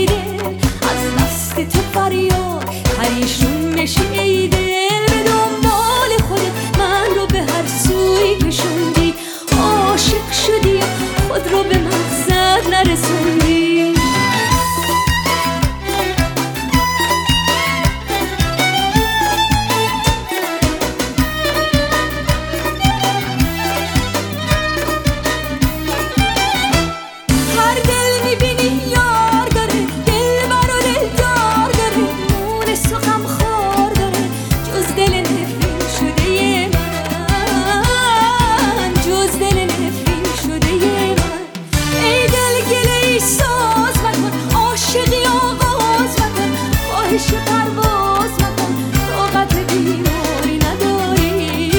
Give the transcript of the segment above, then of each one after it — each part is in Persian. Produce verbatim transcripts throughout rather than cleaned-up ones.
میره، از دست تو فریاد پریشون نشی ای دل. به دنبال خودت من رو به هر سوی کشوندی، عاشق شدی خود رو به مقصد نرسوندی. پرواز مکن، طاقت بیماری نداری،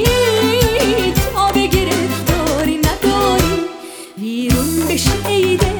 تاب گرفتاری نداری، ویرون بشی ای دل.